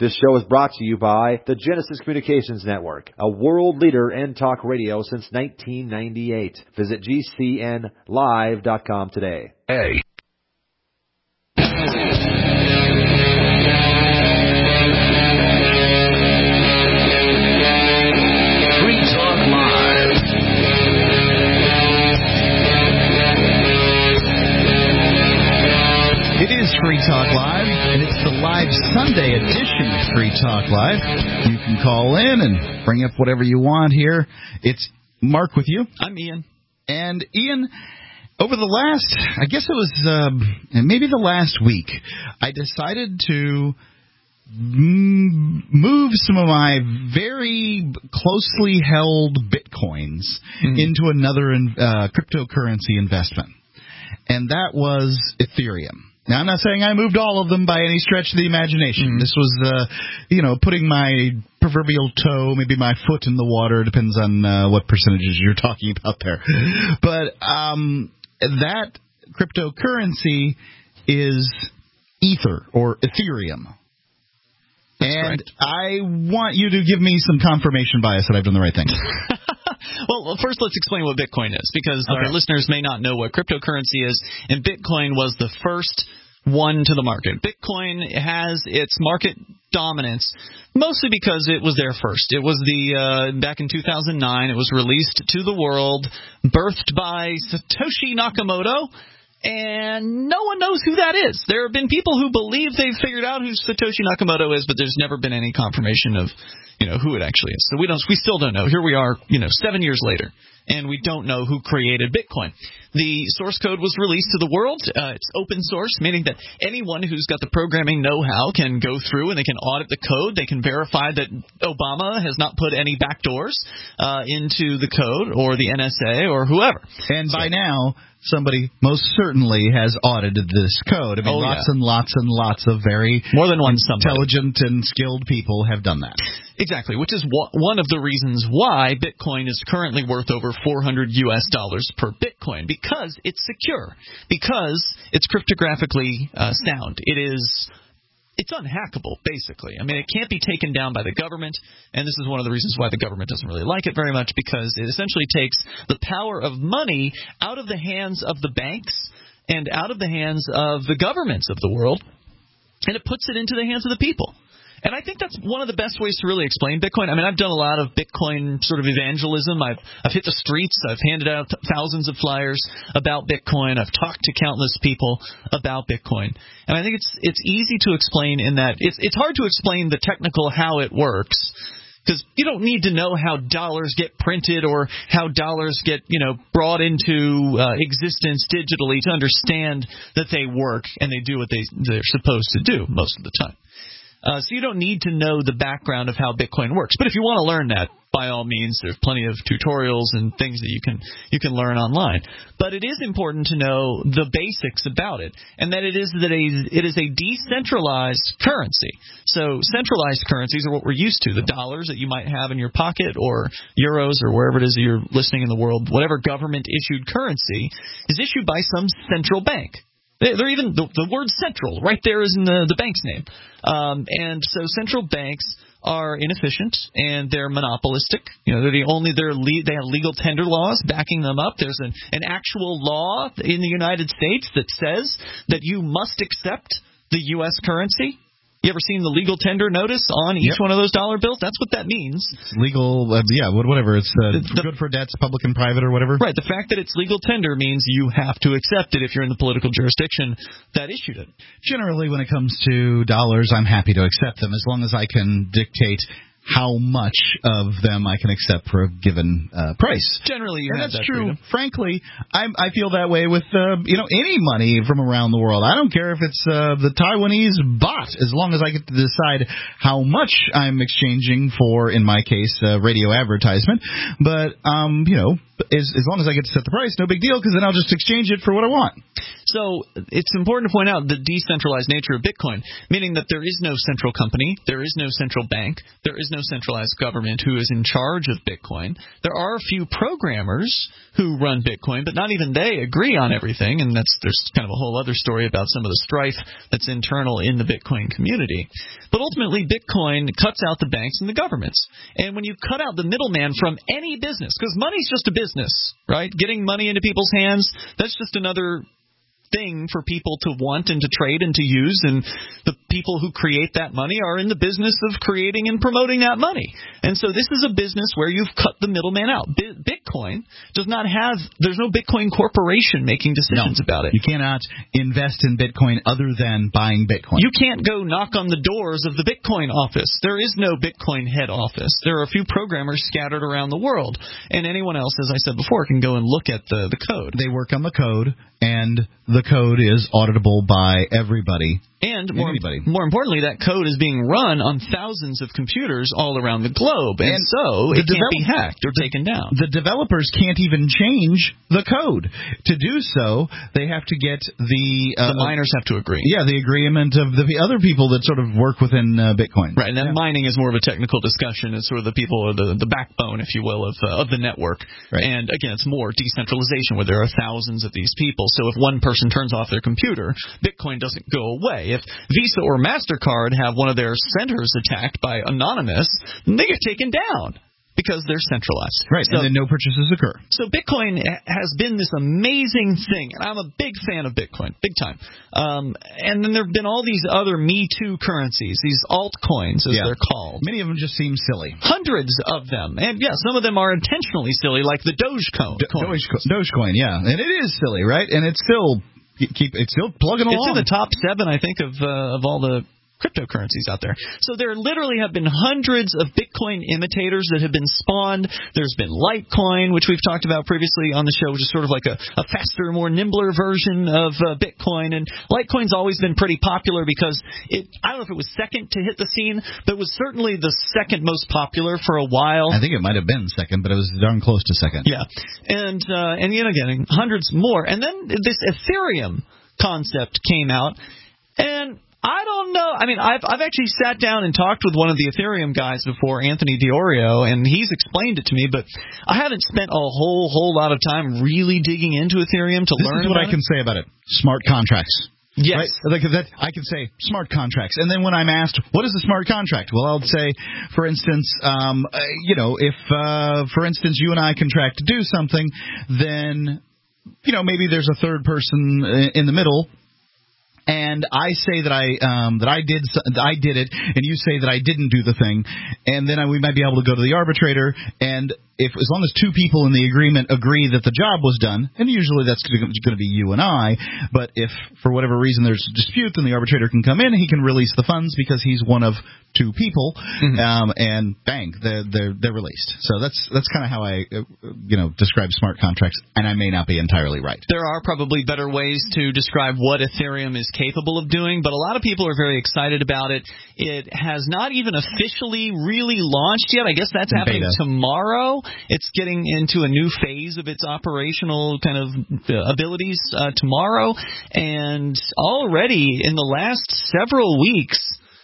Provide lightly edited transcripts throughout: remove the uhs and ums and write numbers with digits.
This show is brought to you by the Genesis Communications Network, a world leader in talk radio since 1998. Visit GCNlive.com today. Hey. Free Talk Live, and it's the live Sunday edition of Free Talk Live. You can call in and bring up whatever you want here. It's Mark with you. I'm Ian. And Ian, over the last, I guess it was maybe the last week, I decided to move some of my very closely held Bitcoins into another cryptocurrency investment, and that was Ethereum. Now, I'm not saying I moved all of them by any stretch of the imagination. This was, putting my proverbial toe, maybe my foot in the water, depends on what percentages you're talking about there. But that cryptocurrency is Ether, or Ethereum. That's and correct. I want you to give me some confirmation bias that I've done the right thing. Well, first let's explain what Bitcoin is, because our listeners may not know what cryptocurrency is, and Bitcoin was the first one to the market. Bitcoin has its market dominance mostly because it was there first. It was back in 2009, it was released to the world, birthed by Satoshi Nakamoto, and no one knows who that is. There have been people who believe they've figured out who Satoshi Nakamoto is, but there's never been any confirmation of who it actually is. So we still don't know. Here we are, 7 years later, and we don't know who created Bitcoin. The source code was released to the world. It's open source, meaning that anyone who's got the programming know-how can go through and they can audit the code. They can verify that Obama has not put any backdoors into the code, or the NSA, or whoever. And by now, somebody most certainly has audited this code. I mean, lots and lots of very more than one intelligent and skilled people have done that. Exactly, which is one of the reasons why Bitcoin is currently worth over $400 per Bitcoin, because it's secure, because it's cryptographically sound. It's unhackable, basically. I mean, it can't be taken down by the government, and this is one of the reasons why the government doesn't really like it very much, because it essentially takes the power of money out of the hands of the banks and out of the hands of the governments of the world, and it puts it into the hands of the people. And I think that's one of the best ways to really explain Bitcoin. I mean, I've done a lot of Bitcoin sort of evangelism. I've hit the streets. I've handed out thousands of flyers about Bitcoin. I've talked to countless people about Bitcoin. And I think it's easy to explain in that it's hard to explain the technical how it works, because you don't need to know how dollars get printed or how dollars get, brought into existence digitally to understand that they work and they do what they're supposed to do most of the time. So you don't need to know the background of how Bitcoin works. But if you want to learn that, by all means, there's plenty of tutorials and things that you can learn online. But it is important to know the basics about it, and that it is a decentralized currency. So centralized currencies are what we're used to. The dollars that you might have in your pocket, or euros, or wherever it is that you're listening in the world, whatever government-issued currency is issued by some central bank. They're even the word central right there is in the bank's name. And so central banks are inefficient and they're monopolistic. They have legal tender laws backing them up. There's an actual law in the United States that says that you must accept the U.S. currency. You ever seen the legal tender notice on each one of those dollar bills? That's what that means. It's legal, whatever. It's good for debts, public and private, or whatever. Right. The fact that it's legal tender means you have to accept it if you're in the political jurisdiction that issued it. Generally, when it comes to dollars, I'm happy to accept them as long as I can dictate how much of them I can accept for a given price. Generally, that's freedom. true. Frankly, I feel that way with any money from around the world. I don't care if it's the Taiwanese baht, as long as I get to decide how much I'm exchanging for, in my case, radio advertisement. But as long as I get to set the price, no big deal, because then I'll just exchange it for what I want. So it's important to point out the decentralized nature of Bitcoin, meaning that there is no central company, there is no central bank, there is no centralized government who is in charge of Bitcoin. There are a few programmers who run Bitcoin, but not even they agree on everything, and there's kind of a whole other story about some of the strife that's internal in the Bitcoin community. But ultimately, Bitcoin cuts out the banks and the governments. And when you cut out the middleman from any business, because money's just a business, right? Getting money into people's hands, that's just another thing for people to want and to trade and to use, and the people who create that money are in the business of creating and promoting that money. And so this is a business where you've cut the middleman out. Bitcoin does not have, there's no Bitcoin corporation making decisions about it. You cannot invest in Bitcoin other than buying Bitcoin. You can't go knock on the doors of the Bitcoin office. There is no Bitcoin head office. There are a few programmers scattered around the world, and anyone else, as I said before, can go and look at the code. They work on the code, and the code is auditable by everybody. And more importantly, that code is being run on thousands of computers all around the globe, and so it can't be hacked or taken down. The developers can't even change the code. To do so, they have to get the miners have to agree. Yeah, the agreement of the other people that sort of work within Bitcoin. Right, and then mining is more of a technical discussion. It's sort of the people, or the backbone, if you will, of the network. Right. And again, it's more decentralization where there are thousands of these people. So if one person turns off their computer, Bitcoin doesn't go away. If Visa or MasterCard have one of their centers attacked by Anonymous, they get taken down because they're centralized. Right, so, and then no purchases occur. So Bitcoin has been this amazing thing, and I'm a big fan of Bitcoin, big time. And then there have been all these other Me Too currencies, these altcoins, as they're called. Many of them just seem silly. Hundreds of them. And, some of them are intentionally silly, like the Dogecoin. Dogecoin, yeah. And it is silly, right? And it's still... It's still plugging along. It's in the top 7, I think, of all the cryptocurrencies out there. So there literally have been hundreds of Bitcoin imitators that have been spawned. There's been Litecoin, which we've talked about previously on the show, which is sort of like a faster, more nimbler version of Bitcoin. And Litecoin's always been pretty popular because I don't know if it was second to hit the scene, but it was certainly the second most popular for a while. I think it might have been second, but it was darn close to second. Yeah. And yet again, hundreds more. And then this Ethereum concept came out, and I don't know. I mean, I've actually sat down and talked with one of the Ethereum guys before, Anthony Diorio, and he's explained it to me, but I haven't spent a whole lot of time really digging into Ethereum to learn about it. This is what I can say about it. Smart contracts. Yes. Right? Like I can say smart contracts. And then when I'm asked, what is a smart contract? Well, I'll say, for instance, if, for instance, you and I contract to do something, then, maybe there's a third person in the middle. And I say that I did it, and you say that I didn't do the thing, and then we might be able to go to the arbitrator, and as long as two people in the agreement agree that the job was done, and usually that's going to be you and I, but if for whatever reason there's a dispute, then the arbitrator can come in and he can release the funds because he's one of two people, and bang, they're released. So that's kind of how I describe smart contracts, and I may not be entirely right. There are probably better ways to describe what Ethereum is capable of doing, but a lot of people are very excited about it. It has not even officially really launched yet. I guess that's happening tomorrow. It's getting into a new phase of its operational kind of abilities tomorrow, and already in the last several weeks,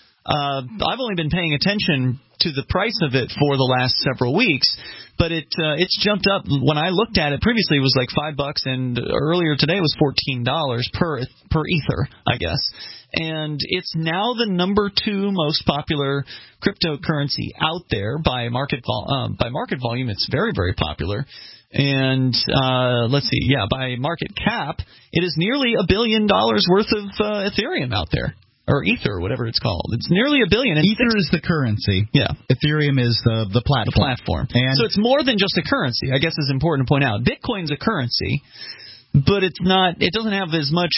I've only been paying attention to the price of it for the last several weeks, but it's jumped up. When I looked at it previously, it was like $5, and earlier today it was $14 per Ether, I guess. And it's now the number 2 most popular cryptocurrency out there by market volume. It's very, very popular. And by market cap, it is nearly $1 billion worth of Ethereum out there. Or Ether, or whatever it's called. It's nearly $1 billion. Ether is the currency. Yeah. Ethereum is the platform. The platform. And so it's more than just a currency, I guess is important to point out. Bitcoin's a currency, but it's not. It doesn't have as much,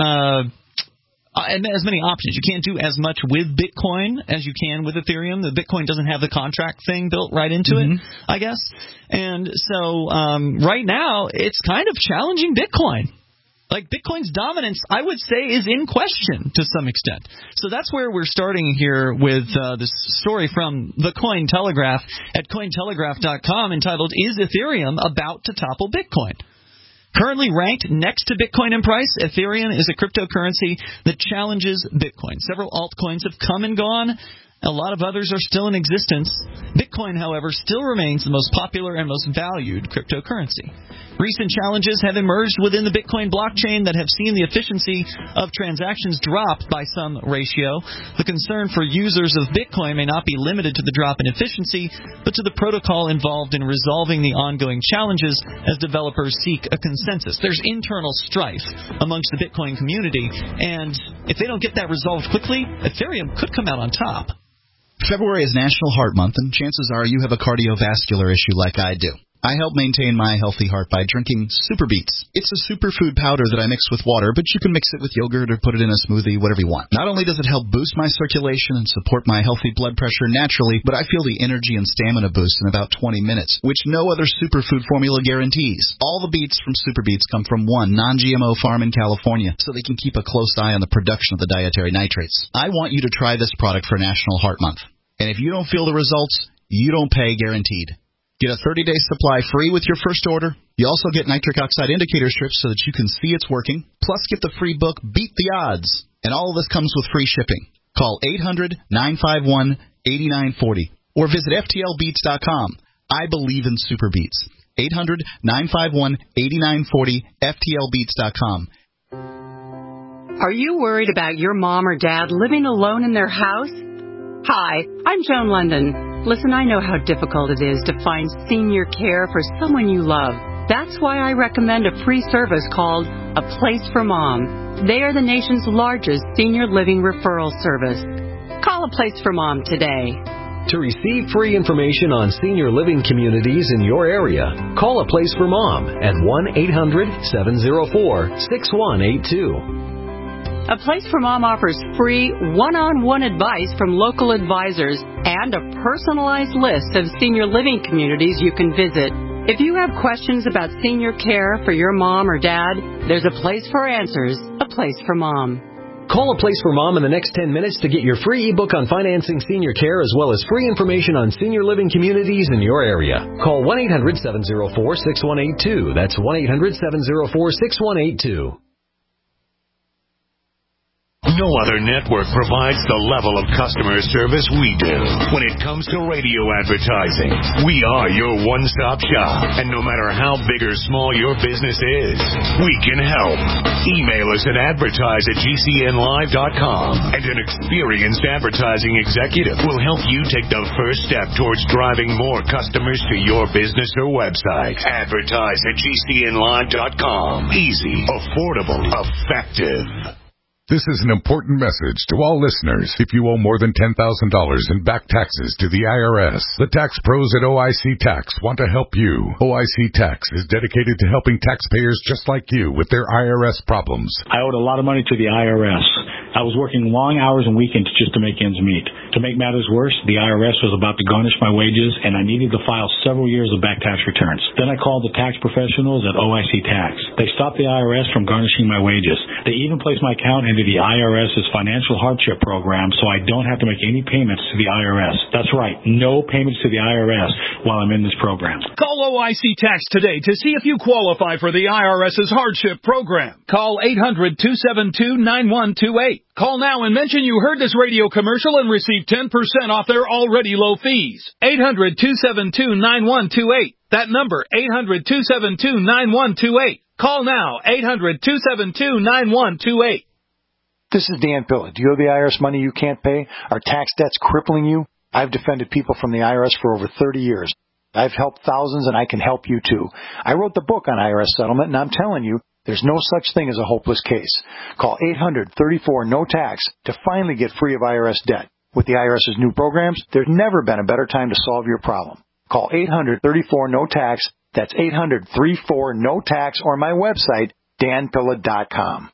as many options. You can't do as much with Bitcoin as you can with Ethereum. The Bitcoin doesn't have the contract thing built right into it, I guess. And so right now, it's kind of challenging Bitcoin. Like, Bitcoin's dominance, I would say, is in question to some extent. So that's where we're starting here with this story from the Cointelegraph at Cointelegraph.com entitled, Is Ethereum About to Topple Bitcoin? Currently ranked next to Bitcoin in price, Ethereum is a cryptocurrency that challenges Bitcoin. Several altcoins have come and gone, A lot of others are still in existence. Bitcoin, however, still remains the most popular and most valued cryptocurrency. Recent challenges have emerged within the Bitcoin blockchain that have seen the efficiency of transactions drop by some ratio. The concern for users of Bitcoin may not be limited to the drop in efficiency, but to the protocol involved in resolving the ongoing challenges as developers seek a consensus. There's internal strife amongst the Bitcoin community, and if they don't get that resolved quickly, Ethereum could come out on top. February is National Heart Month, and chances are you have a cardiovascular issue like I do. I help maintain my healthy heart by drinking Super Beets. It's a superfood powder that I mix with water, but you can mix it with yogurt or put it in a smoothie, whatever you want. Not only does it help boost my circulation and support my healthy blood pressure naturally, but I feel the energy and stamina boost in about 20 minutes, which no other superfood formula guarantees. All the beets from Super Beets come from one non-GMO farm in California, so they can keep a close eye on the production of the dietary nitrates. I want you to try this product for National Heart Month. And if you don't feel the results, you don't pay, guaranteed. Get a 30-day supply free with your first order. You also get nitric oxide indicator strips so that you can see it's working. Plus, get the free book, Beat the Odds. And all of this comes with free shipping. Call 800-951-8940 or visit FTLBeats.com. I believe in Super Beets. 800-951-8940, FTLBeats.com. Are you worried about your mom or dad living alone in their house? Hi, I'm Joan London. Listen, I know how difficult it is to find senior care for someone you love. That's why I recommend a free service called A Place for Mom. They are the nation's largest senior living referral service. Call A Place for Mom today. To receive free information on senior living communities in your area, call A Place for Mom at 1-800-704-6182. A Place for Mom offers free one-on-one advice from local advisors and a personalized list of senior living communities you can visit. If you have questions about senior care for your mom or dad, there's a place for answers, A Place for Mom. Call A Place for Mom in the next 10 minutes to get your free ebook on financing senior care as well as free information on senior living communities in your area. Call 1-800-704-6182. That's 1-800-704-6182. No other network provides the level of customer service we do. When it comes to radio advertising, we are your one-stop shop. And no matter how big or small your business is, we can help. Email us at advertise@gcnlive.com, and an experienced advertising executive will help you take the first step towards driving more customers to your business or website. Advertise@gcnlive.com. Easy, affordable, effective. This is an important message to all listeners. If you owe more than $10,000 in back taxes to the IRS, the tax pros at OIC Tax want to help you. OIC Tax is dedicated to helping taxpayers just like you with their IRS problems. I owed a lot of money to the IRS. I was working long hours and weekends just to make ends meet. To make matters worse, the IRS was about to garnish my wages, and I needed to file several years of back tax returns. Then I called the tax professionals at OIC Tax. They stopped the IRS from garnishing my wages. They even placed my account into the IRS's financial hardship program, so I don't have to make any payments to the IRS. That's right, no payments to the IRS while I'm in this program. Call OIC Tax today to see if you qualify for the IRS's hardship program. Call 800-272-9128. Call now and mention you heard this radio commercial and receive 10% off their already low fees. 800-272-9128. That number, 800-272-9128. Call now, 800-272-9128. This is Dan Pilla. Do you owe the IRS money you can't pay? Are tax debts crippling you? I've defended people from the IRS for over 30 years. I've helped thousands, and I can help you too. I wrote the book on IRS settlement, and I'm telling you, there's no such thing as a hopeless case. Call 800-34-NO-TAX to finally get free of IRS debt. With the IRS's new programs, there's never been a better time to solve your problem. Call 800-34-NO-TAX. That's 800-34-NO-TAX, or my website, danpilla.com.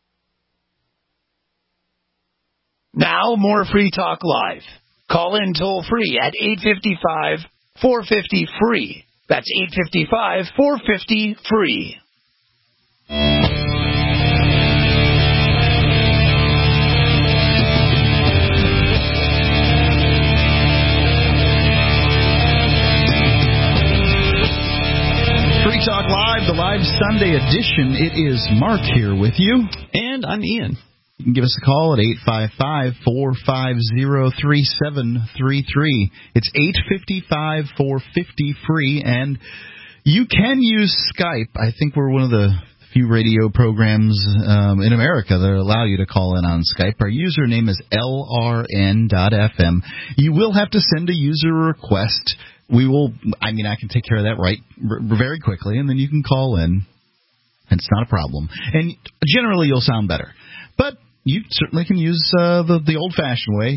Now, more Free Talk Live. Call in toll-free at 855-450-FREE. That's 855-450-FREE. Free Talk Live, the live Sunday edition. It is Mark here with you. And I'm Ian. You can give us a call at 855-450-3733. It's 855-450-FREE, and you can use Skype. I think we're one of the few radio programs in America that allow you to call in on Skype. Our username is LRN.FM. You will have to send a user request. I can take care of that very quickly, and then you can call in. It's not a problem. And generally, you'll sound better. But you certainly can use the old-fashioned way,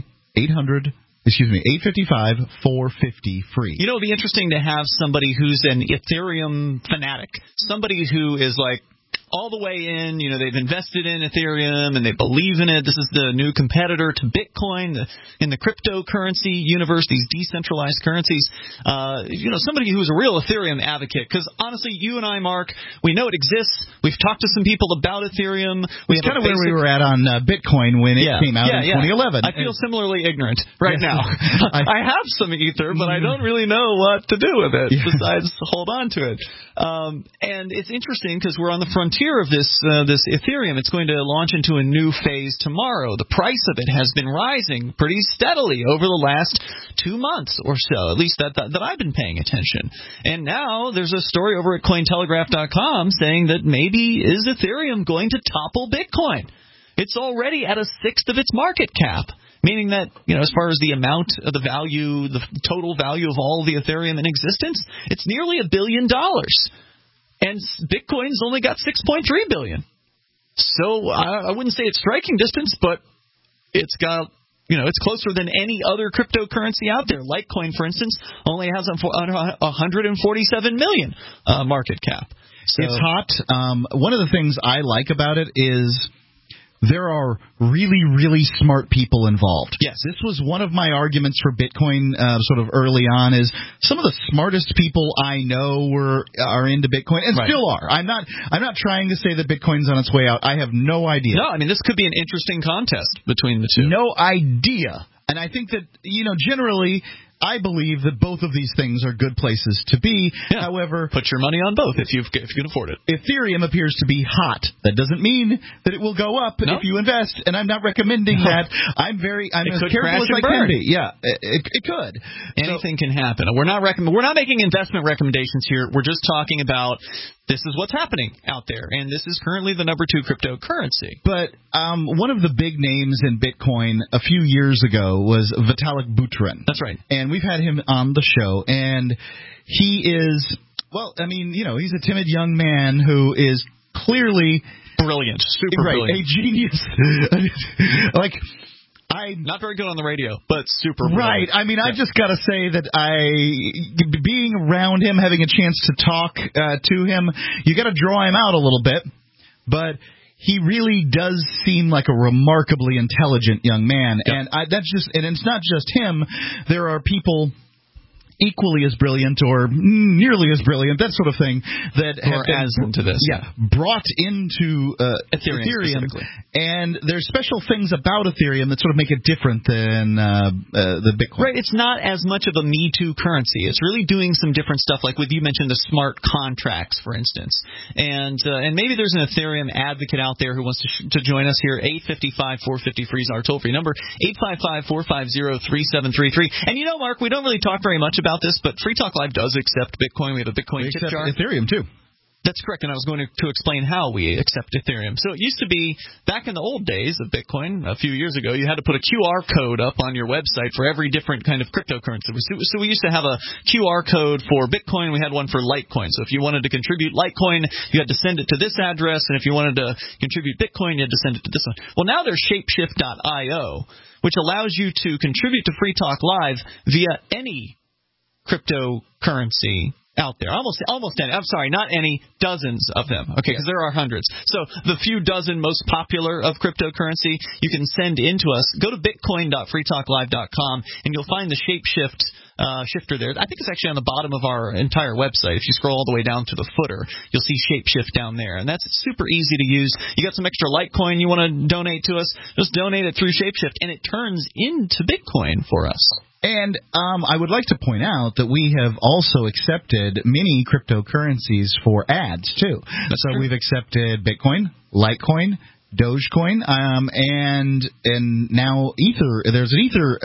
855-450-FREE. You know, it'd be interesting to have somebody who's an Ethereum fanatic, somebody who is like all the way in, they've invested in Ethereum and they believe in it. This is the new competitor to Bitcoin in the cryptocurrency universe, these decentralized currencies. Somebody who's a real Ethereum advocate. Because honestly, you and I, Mark, we know it exists. We've talked to some people about Ethereum. It's kind of where we were at on Bitcoin when it came out in 2011. I feel similarly ignorant right now. I have some Ether, but I don't really know what to do with it besides hold on to it. And it's interesting because we're on the frontier of this Ethereum. It's going to launch into a new phase tomorrow. The price of it has been rising pretty steadily over the last 2 months or so, at least that I've been paying attention. And now there's a story over at Cointelegraph.com saying that maybe is Ethereum going to topple Bitcoin? It's already at a sixth of its market cap. Meaning that, as far as the amount of the value, the total value of all the Ethereum in existence, it's nearly $1 billion. And Bitcoin's only got 6.3 billion. So I wouldn't say it's striking distance, but it's got, it's closer than any other cryptocurrency out there. Litecoin, for instance, only has 147 million market cap. So, it's hot. One of the things I like about it is there are really, really smart people involved. Yes. This was one of my arguments for Bitcoin sort of early on is some of the smartest people I know are into Bitcoin and still are. I'm not trying to say that Bitcoin's on its way out. I have no idea. No, this could be an interesting contest between the two. No idea. And I think that, generally I believe that both of these things are good places to be. Yeah. However, put your money on both if you can afford it. Ethereum appears to be hot. That doesn't mean that it will go up if you invest, and I'm not recommending that. I'm as careful as I can be. Yeah, it could. Anything can happen. We're not making investment recommendations here. We're just talking about this is what's happening out there, and this is currently the number 2 cryptocurrency. But one of the big names in Bitcoin a few years ago was Vitalik Buterin. That's right. And we've had him on the show, and he is, he's a timid young man who is clearly brilliant, super brilliant, a genius. Not very good on the radio, but super brilliant. Right. I just got to say that being around him, having a chance to talk to him, you got to draw him out a little bit, but he really does seem like a remarkably intelligent young man. Yep. And it's not just him. There are people equally as brilliant or nearly as brilliant, that sort of thing, that have been into this. Yeah, brought into Ethereum. And there's special things about Ethereum that sort of make it different than the Bitcoin. Right, it's not as much of a Me Too currency. It's really doing some different stuff, like you mentioned the smart contracts, for instance. And maybe there's an Ethereum advocate out there who wants to join us here. 855-450-FREE is our toll-free number, 855-450-3733. And Mark, we don't really talk very much about this, but Free Talk Live does accept Bitcoin. We have a Bitcoin tip jar. Ethereum, too. That's correct, and I was going to explain how we accept Ethereum. So it used to be, back in the old days of Bitcoin, a few years ago, you had to put a QR code up on your website for every different kind of cryptocurrency. So we used to have a QR code for Bitcoin. We had one for Litecoin. So if you wanted to contribute Litecoin, you had to send it to this address, and if you wanted to contribute Bitcoin, you had to send it to this one. Well, now there's Shapeshift.io, which allows you to contribute to Free Talk Live via any cryptocurrency out there. Almost any. I'm sorry, not any, dozens of them. Okay, because there are hundreds. So the few dozen most popular of cryptocurrency you can send in to us. Go to bitcoin.freetalklive.com and you'll find the Shapeshift shifter there. I think it's actually on the bottom of our entire website. If you scroll all the way down to the footer, you'll see Shapeshift down there. And that's super easy to use. You got some extra Litecoin you want to donate to us, just donate it through Shapeshift, and it turns into Bitcoin for us. And I would like to point out that we have also accepted many cryptocurrencies for ads, too. That's true. We've accepted Bitcoin, Litecoin, Dogecoin, and now Ether. There's an Ether,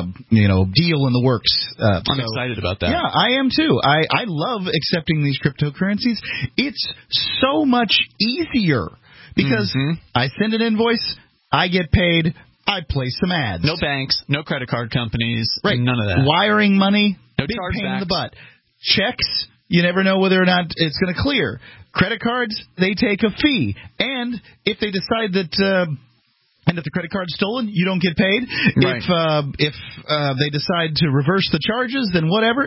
deal in the works. I'm excited about that. Yeah, I am too. I love accepting these cryptocurrencies. It's so much easier because I send an invoice, I get paid, I place some ads. No banks, no credit card companies, right? None of that. Wiring money, no big chargebacks. pain in the butt. Checks, you never know whether or not it's going to clear. Credit cards, they take a fee. And if they decide that the credit card's stolen, you don't get paid. Right. If they decide to reverse the charges, then whatever.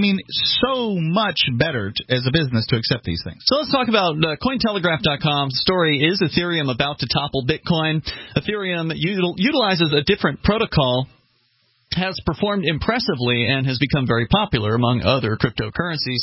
So much better as a business to accept these things. So let's talk about Cointelegraph.com. Story is Ethereum about to topple Bitcoin. Ethereum utilizes a different protocol, has performed impressively, and has become very popular among other cryptocurrencies.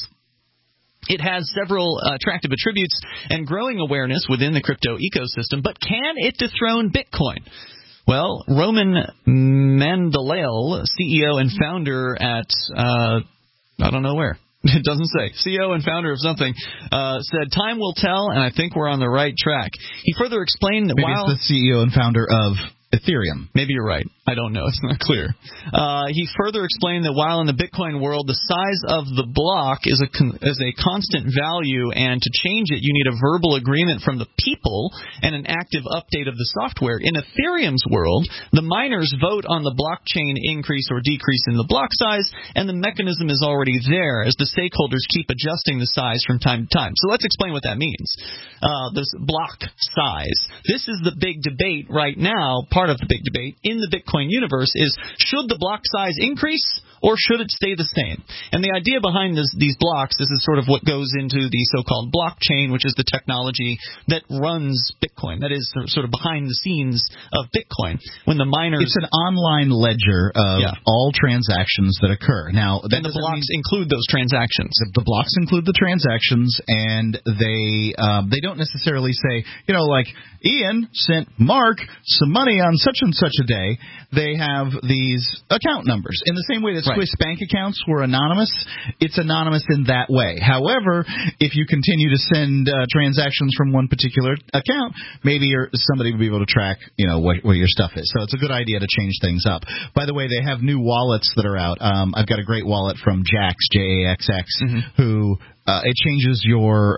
It has several attractive attributes and growing awareness within the crypto ecosystem, but can it dethrone Bitcoin? Well, Roman Mandalale, CEO and founder at, I don't know where. It doesn't say. CEO and founder of something, said, "Time will tell, and I think we're on the right track." He further explained that Maybe it's the CEO and founder of Ethereum. Maybe you're right. I don't know. It's not clear. He further explained that while in the Bitcoin world, the size of the block is a constant value, and to change it, you need a verbal agreement from the people and an active update of the software. In Ethereum's world, the miners vote on the blockchain increase or decrease in the block size, and the mechanism is already there as the stakeholders keep adjusting the size from time to time. So let's explain what that means. This block size. This is the big debate right now. Part of the big debate in the Bitcoin universe is, should the block size increase or should it stay the same? And the idea behind these blocks, this is sort of what goes into the so-called blockchain, which is the technology that runs Bitcoin, that is sort of behind the scenes of Bitcoin. When the miners... It's an online ledger of all transactions that occur. Now, and the blocks include those transactions. The blocks include the transactions, and they don't necessarily say, like Ian sent Mark some money on such and such a day. They have these account numbers. In the same way that Swiss bank accounts were anonymous, it's anonymous in that way. However, if you continue to send transactions from one particular account, maybe somebody will be able to track, what your stuff is. So it's a good idea to change things up. By the way, they have new wallets that are out. I've got a great wallet from Jaxx, Jaxx, who it changes your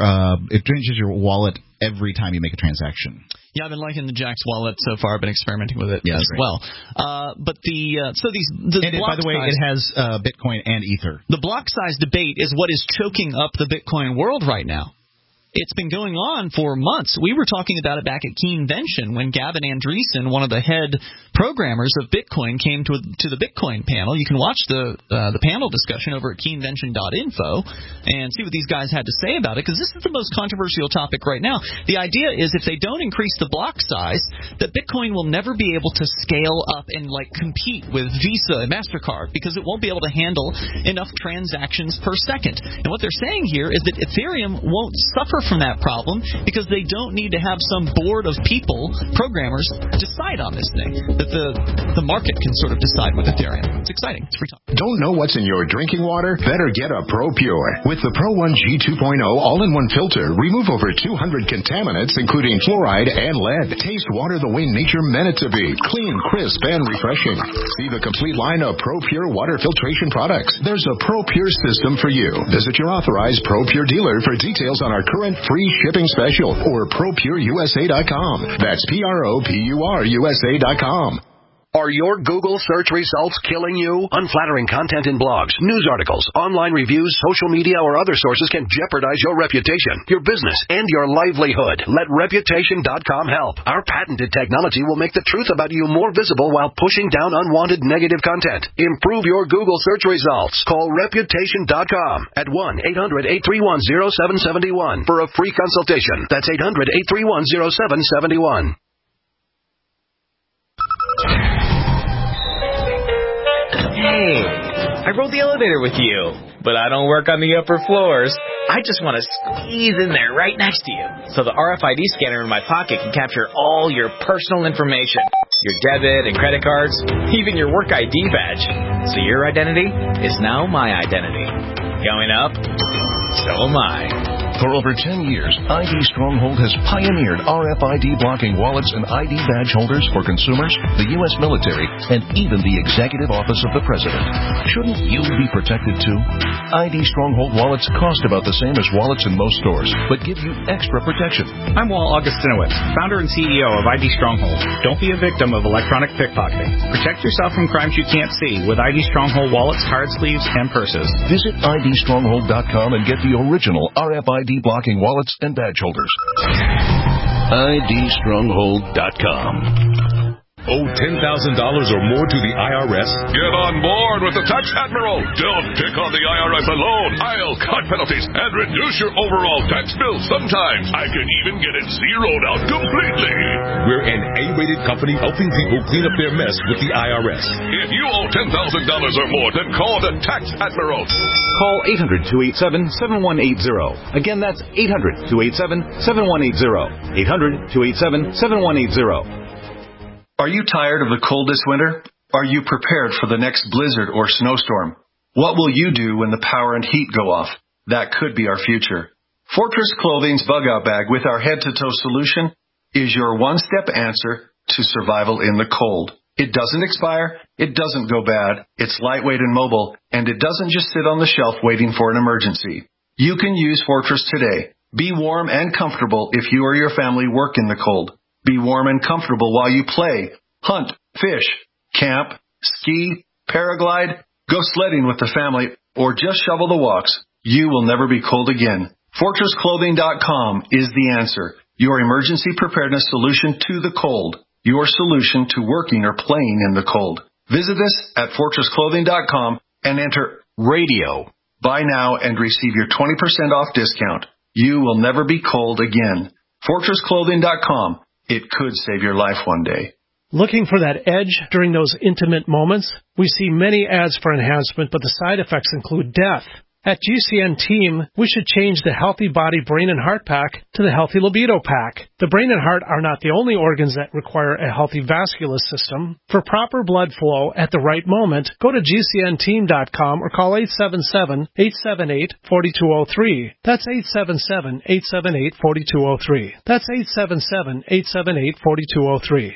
wallet every time you make a transaction. Yeah, I've been liking the Jaxx wallet so far. I've been experimenting with it as well. But by the way, it has Bitcoin and Ether. The block size debate is what is choking up the Bitcoin world right now. It's been going on for months. We were talking about it back at Keenvention when Gavin Andresen, one of the head programmers of Bitcoin, came to the Bitcoin panel. You can watch the panel discussion over at keenvention.info and see what these guys had to say about it, because this is the most controversial topic right now. The idea is if they don't increase the block size, that Bitcoin will never be able to scale up and compete with Visa and MasterCard, because it won't be able to handle enough transactions per second. And what they're saying here is that Ethereum won't suffer from that problem because they don't need to have some board of people, programmers, decide on this thing. That the market can sort of decide with Ethereum. It's exciting. It's free talk. Don't know what's in your drinking water? Better get a ProPure. With the Pro 1G 2.0 all-in-one filter, remove over 200 contaminants, including fluoride and lead. Taste water the way nature meant it to be. Clean, crisp, and refreshing. See the complete line of ProPure water filtration products. There's a ProPure system for you. Visit your authorized ProPure dealer for details on our current free shipping special or ProPureUSA.com. That's ProPureUSA.com. Are your Google search results killing you? Unflattering content in blogs, news articles, online reviews, social media, or other sources can jeopardize your reputation, your business, and your livelihood. Let Reputation.com help. Our patented technology will make the truth about you more visible while pushing down unwanted negative content. Improve your Google search results. Call Reputation.com at 1-800-831-0771 for a free consultation. That's 800-831-0771. Hey, I rode the elevator with you, but I don't work on the upper floors. I just want to squeeze in there right next to you, so the RFID scanner in my pocket can capture all your personal information, your debit and credit cards, even your work ID badge. So your identity is now my identity. Going up, so am I. For over 10 years, ID Stronghold has pioneered RFID blocking wallets and ID badge holders for consumers, the U.S. military, and even the executive office of the president. Shouldn't you be protected too? ID Stronghold wallets cost about the same as wallets in most stores, but give you extra protection. I'm Walt Augustinowicz, founder and CEO of ID Stronghold. Don't be a victim of electronic pickpocketing. Protect yourself from crimes you can't see with ID Stronghold wallets, card sleeves, and purses. Visit IDStronghold.com and get the original RFID blocking wallets and badge holders. IDStronghold.com. Owe $10,000 or more to the IRS? Get on board with the Tax Admiral. Don't pick on the IRS alone. I'll cut penalties and reduce your overall tax bill. Sometimes I can even get it zeroed out completely. We're an A-rated company helping people clean up their mess with the IRS. If you owe $10,000 or more, then call the Tax Admiral. Call 800-287-7180. Again, that's 800-287-7180. 800-287-7180. Are you tired of the cold this winter? Are you prepared for the next blizzard or snowstorm? What will you do when the power and heat go off? That could be our future. Fortress Clothing's Bug-Out Bag with our head-to-toe solution is your one-step answer to survival in the cold. It doesn't expire, it doesn't go bad, it's lightweight and mobile, and it doesn't just sit on the shelf waiting for an emergency. You can use Fortress today. Be warm and comfortable if you or your family work in the cold. Be warm and comfortable while you play, hunt, fish, camp, ski, paraglide, go sledding with the family, or just shovel the walks. You will never be cold again. FortressClothing.com is the answer. Your emergency preparedness solution to the cold. Your solution to working or playing in the cold. Visit us at FortressClothing.com and enter radio. Buy now and receive your 20% off discount. You will never be cold again. FortressClothing.com. It could save your life one day. Looking for that edge during those intimate moments? We see many ads for enhancement, but the side effects include death. At GCN Team, we should change the Healthy Body, Brain, and Heart Pack to the Healthy Libido Pack. The brain and heart are not the only organs that require a healthy vascular system. For proper blood flow at the right moment, go to GCNteam.com or call 877-878-4203. That's 877-878-4203. That's 877-878-4203.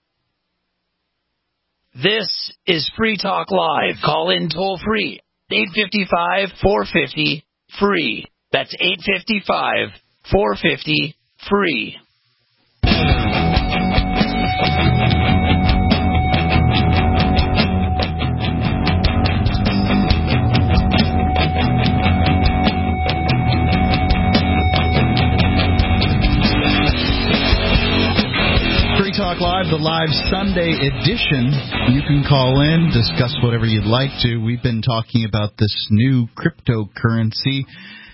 This is Free Talk Live. Call in toll free. 855-450-FREE. That's 855-450-FREE. Talk Live, the live Sunday edition. You can call in, discuss whatever you'd like to. We've been talking about this new cryptocurrency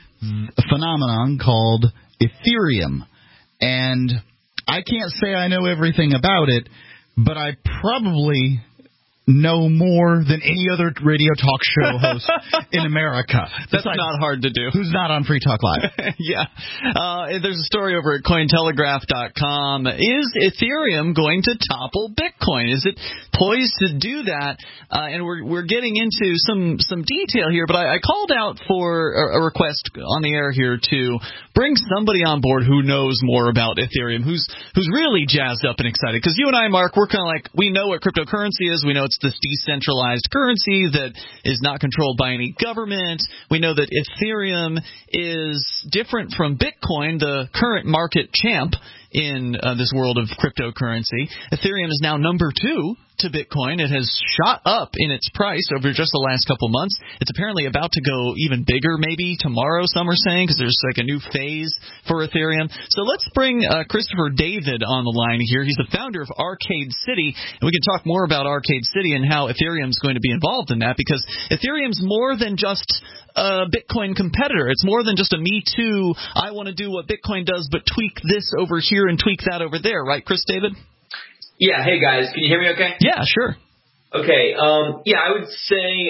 phenomenon called Ethereum. And I can't say I know everything about it, but I probably know more than any other radio talk show host in America. That's not hard to do. Who's not on Free Talk Live? Yeah. There's a story over at Cointelegraph.com. Is Ethereum going to topple Bitcoin? Is it poised to do that? And we're getting into some detail here, but I called out for a request on the air here to bring somebody on board who knows more about Ethereum, who's really jazzed up and excited. Because you and I, Mark, we're kind of like, we know what cryptocurrency is. We know it's this decentralized currency that is not controlled by any government. We know that Ethereum is different from Bitcoin, the current market champ in this world of cryptocurrency. Ethereum is now number 2 to Bitcoin. It has shot up in its price over just the last couple months. It's apparently about to go even bigger maybe tomorrow, some are saying, because there's like a new phase for Ethereum. So let's bring Christopher David on the line here. He's the founder of Arcade City, and we can talk more about Arcade City and how Ethereum's going to be involved in that, because Ethereum's more than just a Bitcoin competitor. It's more than just a me too, I want to do what Bitcoin does, but tweak this over here and tweak that over there. Right, Chris David? Yeah, hey guys, can you hear me okay? Yeah, sure. Okay, I would say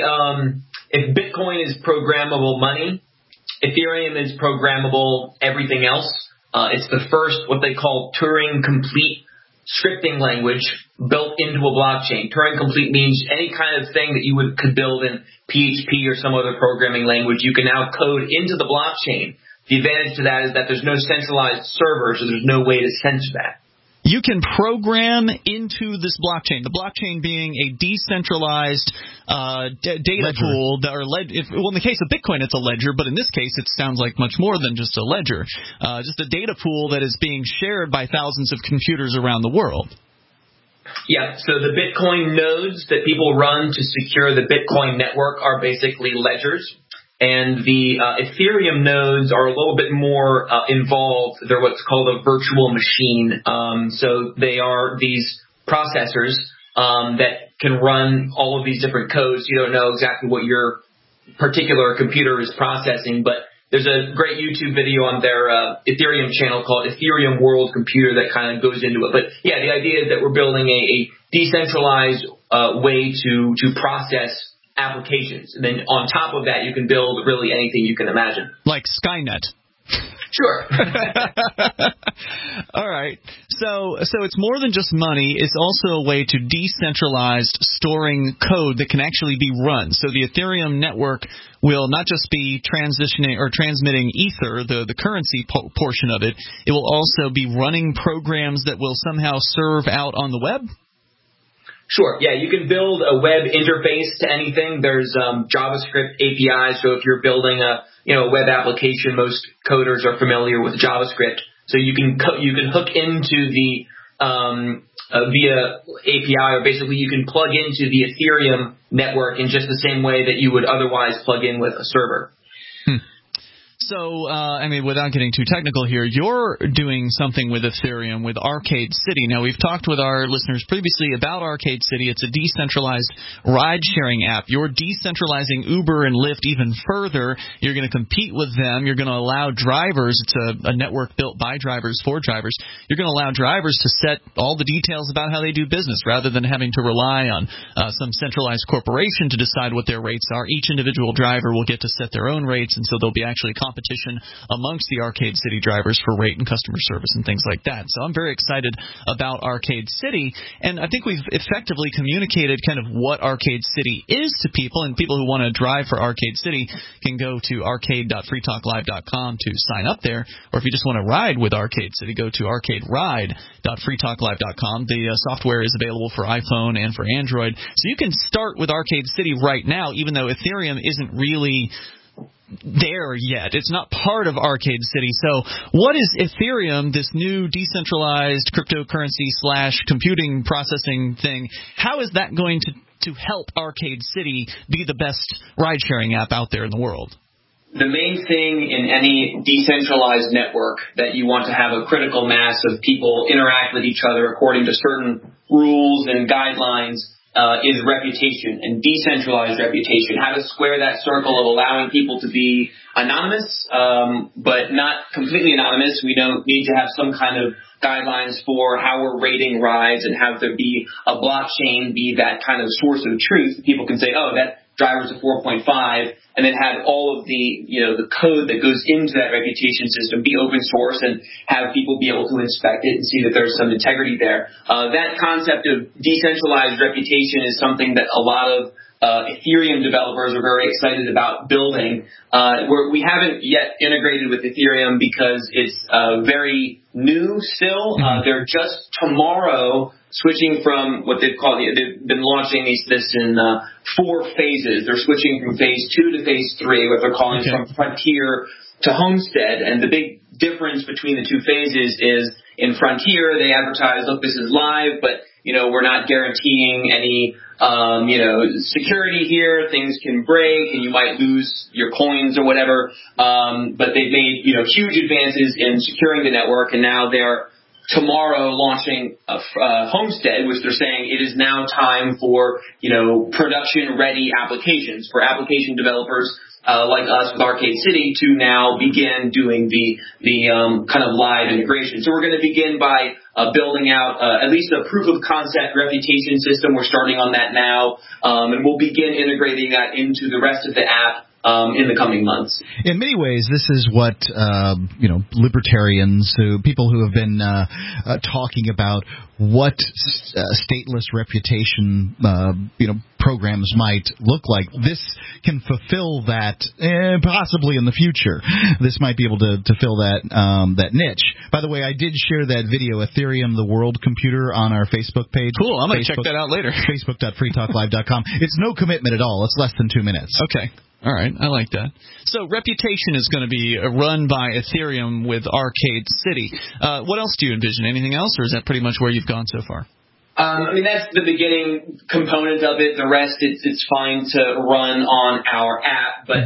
if Bitcoin is programmable money, Ethereum is programmable everything else. It's the first, what they call Turing-complete scripting language built into a blockchain. Turing-complete means any kind of thing that you could build in PHP or some other programming language, you can now code into the blockchain The advantage to that is that there's no centralized server, so there's no way to censor that. You can program into this blockchain, the blockchain being a decentralized data pool. In the case of Bitcoin, it's a ledger, but in this case, it sounds like much more than just a ledger. Just a data pool that is being shared by thousands of computers around the world. Yeah, so the Bitcoin nodes that people run to secure the Bitcoin network are basically ledgers. And the Ethereum nodes are a little bit more involved. They're what's called a virtual machine. So they are these processors that can run all of these different codes. You don't know exactly what your particular computer is processing, but there's a great YouTube video on their Ethereum channel called Ethereum World Computer that kind of goes into it. But yeah, the idea is that we're building a decentralized way to process applications. And then on top of that, you can build really anything you can imagine. Like Skynet. Sure. All right. So it's more than just money. It's also a way to decentralize storing code that can actually be run. So the Ethereum network will not just be transitioning or transmitting Ether, the currency portion of it. It will also be running programs that will somehow serve out on the web. Sure. Yeah, you can build a web interface to anything. There's JavaScript APIs. So if you're building a web application, most coders are familiar with JavaScript. So you can hook into the via API, or basically you can plug into the Ethereum network in just the same way that you would otherwise plug in with a server. So, without getting too technical here, you're doing something with Ethereum with Arcade City. Now, we've talked with our listeners previously about Arcade City. It's a decentralized ride-sharing app. You're decentralizing Uber and Lyft even further. You're going to compete with them. You're going to allow drivers. It's a network built by drivers for drivers. You're going to allow drivers to set all the details about how they do business rather than having to rely on some centralized corporation to decide what their rates are. Each individual driver will get to set their own rates, and so there'll be actually competition amongst the Arcade City drivers for rate and customer service and things like that. So I'm very excited about Arcade City, and I think we've effectively communicated kind of what Arcade City is to people, and people who want to drive for Arcade City can go to arcade.freetalklive.com to sign up there, or if you just want to ride with Arcade City, go to arcaderide.freetalklive.com. The software is available for iPhone and for Android, so you can start with Arcade City right now, even though Ethereum isn't really there yet. It's not part of Arcade City. So what is Ethereum, this new decentralized cryptocurrency / computing processing thing? How is that going to help Arcade City be the best ride-sharing app out there in the world? The main thing in any decentralized network that you want to have a critical mass of people interact with each other according to certain rules and guidelines is reputation and decentralized reputation. How to square that circle of allowing people to be anonymous, but not completely anonymous. We don't need to have some kind of guidelines for how we're rating rides and have there be a blockchain be that kind of source of truth. People can say, oh, that driver's a 4.5, and then have all of the code that goes into that reputation system be open source and have people be able to inspect it and see that there's some integrity there. That concept of decentralized reputation is something that a lot of Ethereum developers are very excited about building. We haven't yet integrated with Ethereum because it's very new still. They're just tomorrow switching from what they've been launching this in 4 phases. They're switching from phase 2 to phase 3, what they're calling from Frontier to Homestead. And the big difference between the 2 phases is in Frontier, they advertise, look, this is live, but we're not guaranteeing any security here. Things can break and you might lose your coins or whatever. But they've made, huge advances in securing the network, and now they're tomorrow launching Homestead, which they're saying it is now time for, production-ready applications, for application developers like us with Arcade City to now begin doing the kind of live integration. So we're going to begin by building out at least a proof of concept reputation system. We're starting on that now, and we'll begin integrating that into the rest of the app in the coming months. In many ways, this is what libertarians, people who have been talking about what stateless reputation programs might look like. This can fulfill that, possibly in the future. This might be able to fill that niche. By the way, I did share that video, Ethereum, the World Computer, on our Facebook page. Cool, I'm going to check that out later. Facebook.freetalklive.com. It's no commitment at all. It's less than 2 minutes. Okay. All right, I like that. So Reputation is going to be run by Ethereum with Arcade City. What else do you envision? Anything else, or is that pretty much where you've gone so far? That's the beginning component of it. The rest, it's fine to run on our app, but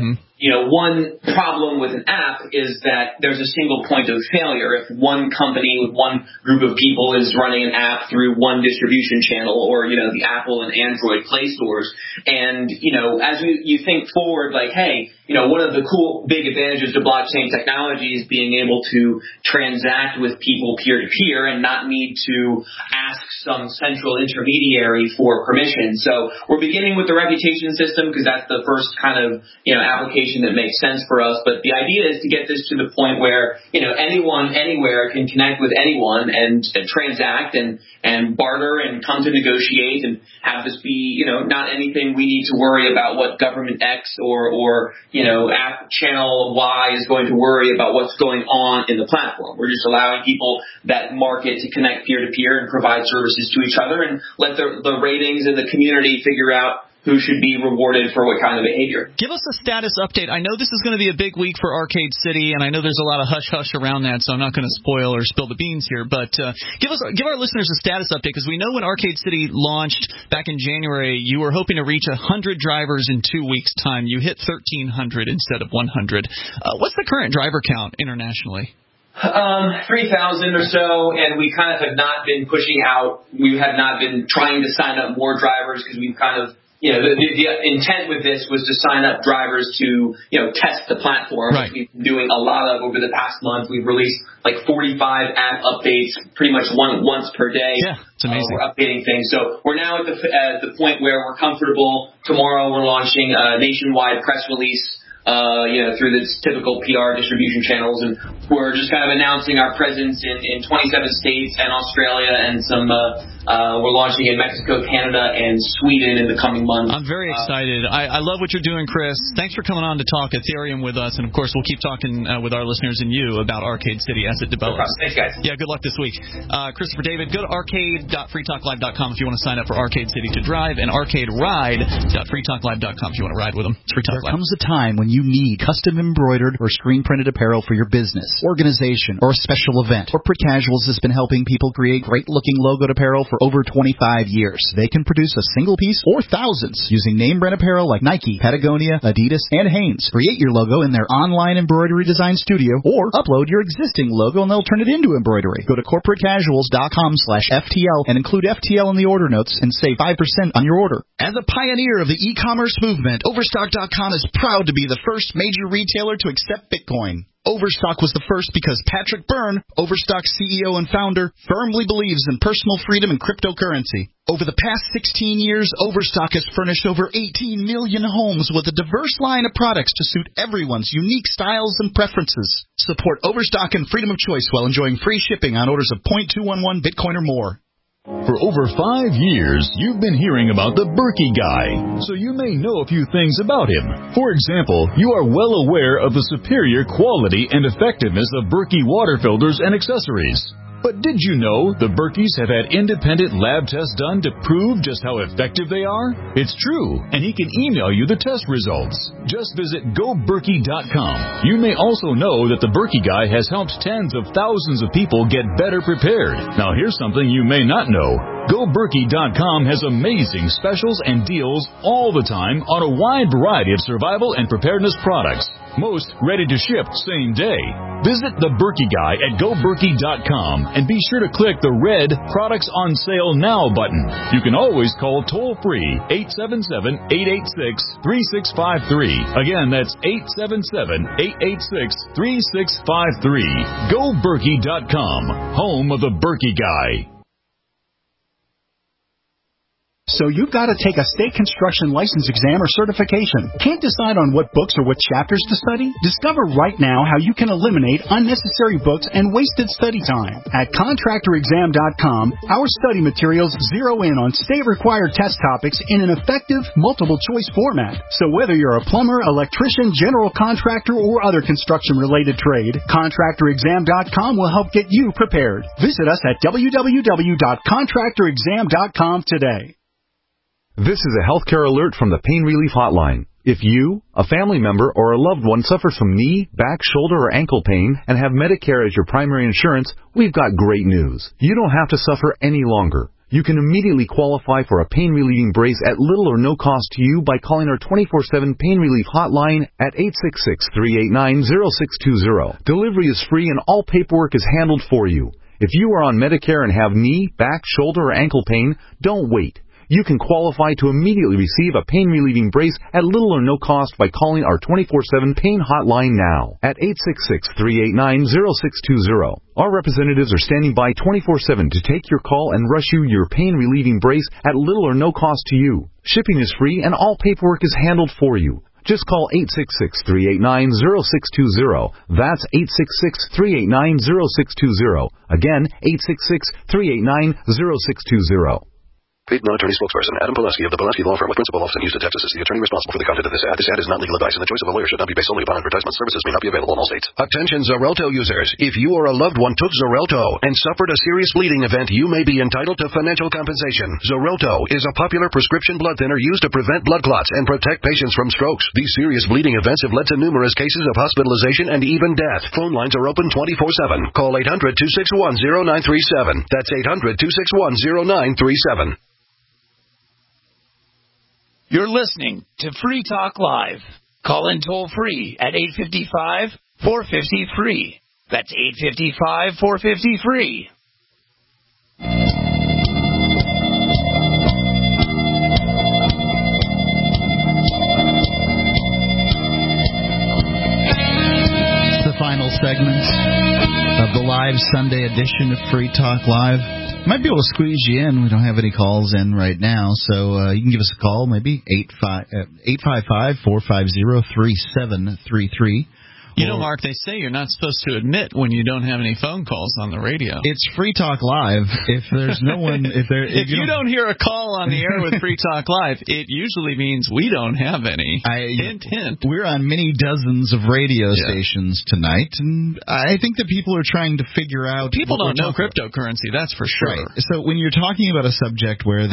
one problem with an app is that there's a single point of failure. If one company with one group of people is running an app through one distribution channel, or the Apple and Android Play stores, and as you think forward, like, hey, one of the cool big advantages to blockchain technology is being able to transact with people peer-to-peer and not need to ask some central intermediary for permission. So we're beginning with the reputation system because that's the first kind of application that makes sense for us. But the idea is to get this to the point where anyone anywhere can connect with anyone and transact and barter and come to negotiate and have this be not anything we need to worry about what government X or app channel Y is going to worry about what's going on in the platform. We're just allowing people that market to connect peer-to-peer and provide services to each other and let the ratings and the community figure out who should be rewarded for what kind of behavior. Give us a status update. I know this is going to be a big week for Arcade City, and I know there's a lot of hush-hush around that, so I'm not going to spoil or spill the beans here. But give our listeners a status update, because we know when Arcade City launched back in January, you were hoping to reach 100 drivers in 2 weeks' time. You hit 1,300 instead of 100. What's the current driver count internationally? 3,000 or so, and we kind of have not been pushing out. We have not been trying to sign up more drivers because we've kind of the intent with this was to sign up drivers to, test the platform, right, which we've been doing a lot of over the past month. We've released like 45 app updates pretty much once per day. Yeah, it's amazing. We're updating things. So we're now at the point where we're comfortable. Tomorrow we're launching a nationwide press release, through the typical PR distribution channels, and we're just kind of announcing our presence in 27 states and Australia, and we're launching in Mexico, Canada, and Sweden in the coming months. I'm very excited. I love what you're doing, Chris. Thanks for coming on to talk Ethereum with us, and of course we'll keep talking with our listeners and you about Arcade City as it develops. No, thanks, guys. Yeah, good luck this week. Christopher David, go to arcade.freetalklive.com if you want to sign up for Arcade City to drive, and arcaderide.freetalklive.com if you want to ride with them. It's Free Talk Live. There comes a time when you need custom embroidered or screen printed apparel for your business, organization, or a special event. Corporate Casuals has been helping people create great looking logoed apparel for over 25 years. They can produce a single piece or thousands using name brand apparel like Nike, Patagonia, Adidas, and Hanes. Create your logo in their online embroidery design studio, or upload your existing logo and they'll turn it into embroidery. Go to corporatecasuals.com/FTL and include FTL in the order notes and save 5% on your order. As a pioneer of the e-commerce movement, Overstock.com is proud to be the first major retailer to accept Bitcoin. Overstock was the first because Patrick Byrne, Overstock's CEO and founder, firmly believes in personal freedom and cryptocurrency. Over the past 16 years, Overstock has furnished over 18 million homes with a diverse line of products to suit everyone's unique styles and preferences. Support Overstock and freedom of choice while enjoying free shipping on orders of 0.211 Bitcoin or more. For over 5 years, you've been hearing about the Berkey Guy, so you may know a few things about him. For example, you are well aware of the superior quality and effectiveness of Berkey water filters and accessories. But did you know the Berkeys have had independent lab tests done to prove just how effective they are? It's true, and he can email you the test results. Just visit GoBerkey.com. You may also know that the Berkey Guy has helped tens of thousands of people get better prepared. Now here's something you may not know. GoBerkey.com has amazing specials and deals all the time on a wide variety of survival and preparedness products. Most ready to ship same day. Visit the Berkey Guy at GoBerkey.com and be sure to click the red Products on Sale Now button. You can always call toll-free 877-886-3653. Again, that's 877-886-3653. GoBerkey.com, home of the Berkey Guy. So you've got to take a state construction license exam or certification. Can't decide on what books or what chapters to study? Discover right now how you can eliminate unnecessary books and wasted study time. At contractorexam.com, our study materials zero in on state-required test topics in an effective, multiple-choice format. So whether you're a plumber, electrician, general contractor, or other construction-related trade, contractorexam.com will help get you prepared. Visit us at www.contractorexam.com today. This is a healthcare alert from the Pain Relief Hotline. If you, a family member, or a loved one suffers from knee, back, shoulder, or ankle pain and have Medicare as your primary insurance, we've got great news. You don't have to suffer any longer. You can immediately qualify for a pain-relieving brace at little or no cost to you by calling our 24/7 Pain Relief Hotline at 866-389-0620. Delivery is free and all paperwork is handled for you. If you are on Medicare and have knee, back, shoulder, or ankle pain, don't wait. You can qualify to immediately receive a pain-relieving brace at little or no cost by calling our 24/7 Pain Hotline now at 866-389-0620. Our representatives are standing by 24/7 to take your call and rush you your pain-relieving brace at little or no cost to you. Shipping is free and all paperwork is handled for you. Just call 866-389-0620. That's 866-389-0620. Again, 866-389-0620. Paid non-attorney spokesperson Adam Pulaski of the Pulaski Law Firm with principal office in Houston, Texas is the attorney responsible for the content of this ad. This ad is not legal advice, and the choice of a lawyer should not be based solely upon advertisement. Services may not be available in all states. Attention Xarelto users. If you or a loved one took Xarelto and suffered a serious bleeding event, you may be entitled to financial compensation. Xarelto is a popular prescription blood thinner used to prevent blood clots and protect patients from strokes. These serious bleeding events have led to numerous cases of hospitalization and even death. Phone lines are open 24/7. Call 800-261-0937. That's 800-261-0937. You're listening to Free Talk Live. Call in toll-free at 855-450-FREE. That's 855-450-FREE. It's the final segment of the live Sunday edition of Free Talk Live. Might be able to squeeze you in. We don't have any calls in right now, so you can give us a call, maybe 855-450-3733. You know, Mark, they say you're not supposed to admit when you don't have any phone calls on the radio. It's Free Talk Live. If there's no one, if you don't hear a call on the air with Free Talk Live, it usually means we don't have any. Hint, hint. We're on many dozens of radio stations tonight, and I think that people are trying to figure out. People don't know cryptocurrency, that's for sure. Right. So when you're talking about a subject where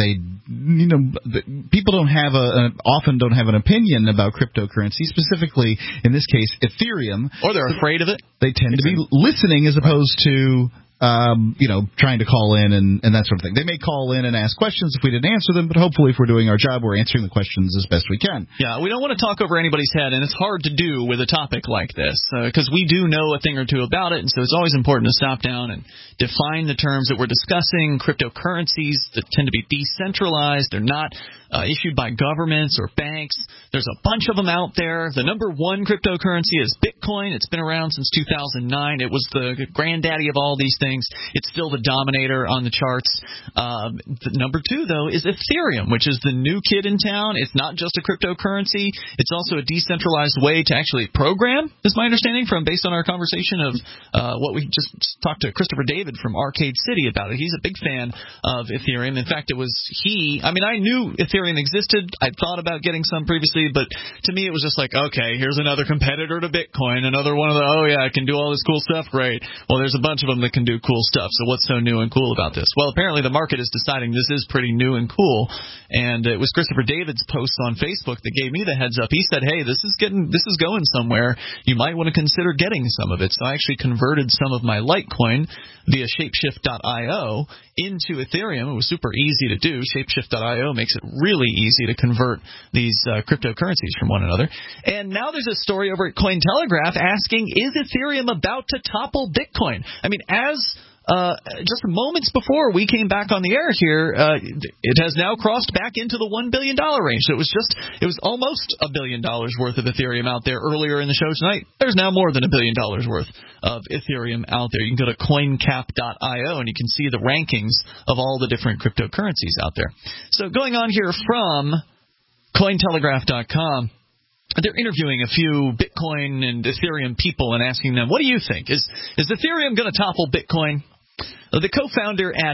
people don't have often don't have an opinion about cryptocurrency, specifically in this case Ethereum. Or they're afraid of it. They tend to be listening as opposed to, trying to call in and that sort of thing. They may call in and ask questions if we didn't answer them, but hopefully if we're doing our job, we're answering the questions as best we can. Yeah, we don't want to talk over anybody's head, and it's hard to do with a topic like this because we do know a thing or two about it, and so it's always important to stop down and define the terms that we're discussing. Cryptocurrencies that tend to be decentralized. They're not issued by governments or banks. There's a bunch of them out there. The number one cryptocurrency is Bitcoin. It's been around since 2009. It was the granddaddy of all these things. It's still the dominator on the charts. The number two, though, is Ethereum, which is the new kid in town. It's not just a cryptocurrency. It's also a decentralized way to actually program, is my understanding, based on our conversation of what we just talked to Christopher David from Arcade City about it. He's a big fan of Ethereum. In fact, it was I knew Ethereum existed. I'd thought about getting some previously, but to me it was just like, okay, here's another competitor to Bitcoin, another one of I can do all this cool stuff, great. Well, there's a bunch of them that can do cool stuff, so what's so new and cool about this? Well, apparently the market is deciding this is pretty new and cool, and it was Christopher David's post on Facebook that gave me the heads up. He said, hey, this is going somewhere. You might want to consider getting some of it. So I actually converted some of my Litecoin via Shapeshift.io into Ethereum. It was super easy to do. Shapeshift.io makes it really easy to convert these cryptocurrencies from one another. And now there's a story over at Cointelegraph asking, is Ethereum about to topple Bitcoin? I mean, as just moments before we came back on the air here, it has now crossed back into the $1 billion range. So it was almost $1 billion worth of Ethereum out there earlier in the show tonight. There's now more than $1 billion worth of Ethereum out there. You can go to coincap.io and you can see the rankings of all the different cryptocurrencies out there. So going on here from Cointelegraph.com, they're interviewing a few Bitcoin and Ethereum people and asking them, what do you think? Is Ethereum going to topple Bitcoin? The co-founder at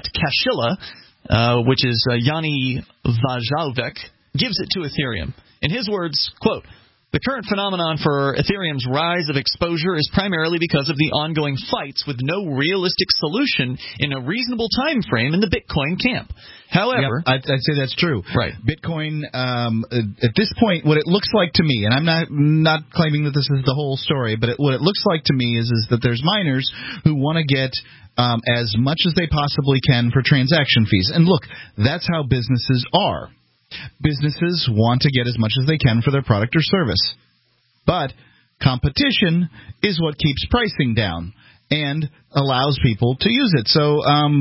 Kashila, which is Yanni Vajalvek, gives it to Ethereum. In his words, quote, the current phenomenon for Ethereum's rise of exposure is primarily because of the ongoing fights with no realistic solution in a reasonable time frame in the Bitcoin camp. However, I'd say that's true. Right. Bitcoin, at this point, what it looks like to me, and I'm not claiming that this is the whole story, but what it looks like to me is that there's miners who want to get as much as they possibly can for transaction fees. And look, that's how businesses are. Businesses want to get as much as they can for their product or service. But competition is what keeps pricing down and allows people to use it. So,